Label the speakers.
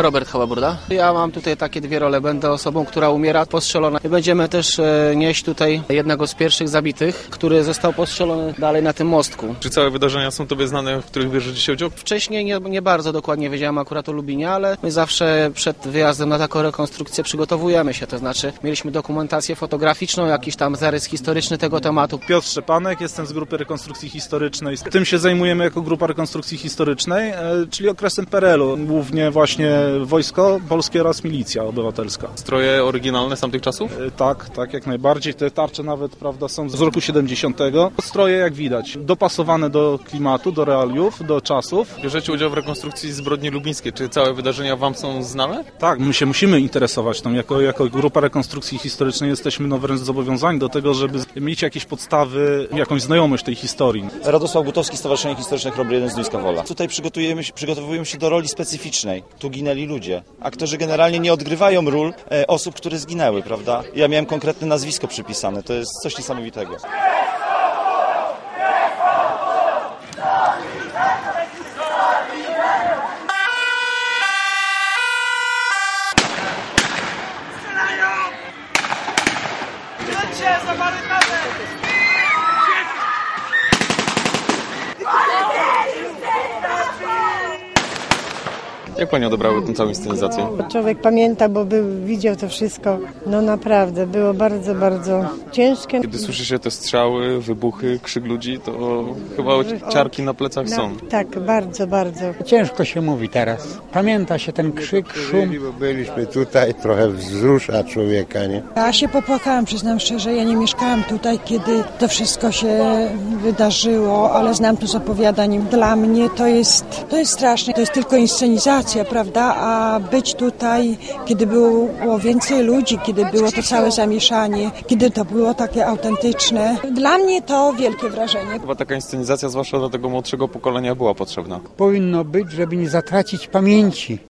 Speaker 1: Robert Hałaburda. Ja mam tutaj takie dwie role. Będę osobą, która umiera, postrzelona. I będziemy też nieść tutaj jednego z pierwszych zabitych, który został postrzelony dalej na tym mostku.
Speaker 2: Czy całe wydarzenia są Tobie znane, w których bierzesz dzisiaj udział?
Speaker 1: Wcześniej nie bardzo dokładnie wiedziałem akurat o Lubinie, ale my zawsze przed wyjazdem na taką rekonstrukcję przygotowujemy się. To znaczy mieliśmy dokumentację fotograficzną, jakiś tam zarys historyczny tego tematu.
Speaker 3: Piotr Szczepanek, jestem z grupy rekonstrukcji historycznej. Tym się zajmujemy jako grupa rekonstrukcji historycznej, czyli okresem PRL-u. Głównie właśnie wojsko polskie oraz milicja obywatelska.
Speaker 2: Stroje oryginalne z tamtych czasów?
Speaker 3: Tak, jak najbardziej. Te tarcze nawet, prawda, są z roku 70. Stroje, jak widać, dopasowane do klimatu, do realiów, do czasów.
Speaker 2: Bierzecie udział w rekonstrukcji zbrodni lubińskiej. Czy całe wydarzenia Wam są znane?
Speaker 3: Tak, my się musimy interesować tą. Jako grupa rekonstrukcji historycznej jesteśmy wręcz zobowiązani do tego, żeby mieć jakieś podstawy, jakąś znajomość tej historii.
Speaker 4: Radosław Gutowski, Stowarzyszenie Historyczne Chrobry 1 z Duńska Wola. Tutaj przygotowujemy się do roli specyficznej. Tu ginęli ludzie. Aktorzy generalnie nie odgrywają ról osób, które zginęły, prawda? Ja miałem konkretne nazwisko przypisane. To jest coś niesamowitego.
Speaker 2: Jak Pani odebrały tę całą inscenizację?
Speaker 5: Człowiek pamięta, bo widział to wszystko. No naprawdę, było bardzo, bardzo ciężkie.
Speaker 2: Kiedy słyszy się te strzały, wybuchy, krzyk ludzi, to chyba ciarki na plecach są.
Speaker 5: Tak, bardzo, bardzo.
Speaker 6: Ciężko się mówi teraz. Pamięta się ten krzyk, szum.
Speaker 7: Byliśmy tutaj, trochę wzrusza człowieka, nie?
Speaker 8: Ja się popłakałam, przyznam szczerze, ja nie mieszkałam tutaj, kiedy to wszystko się wydarzyło, ale znam to z opowiadań. Dla mnie to jest straszne, to jest tylko inscenizacja, prawda, a być tutaj, kiedy było więcej ludzi, kiedy było to całe zamieszanie, kiedy to było takie autentyczne, dla mnie to wielkie wrażenie.
Speaker 2: Chyba taka inscenizacja, zwłaszcza dla tego młodszego pokolenia, była potrzebna.
Speaker 6: Powinno być, żeby nie zatracić pamięci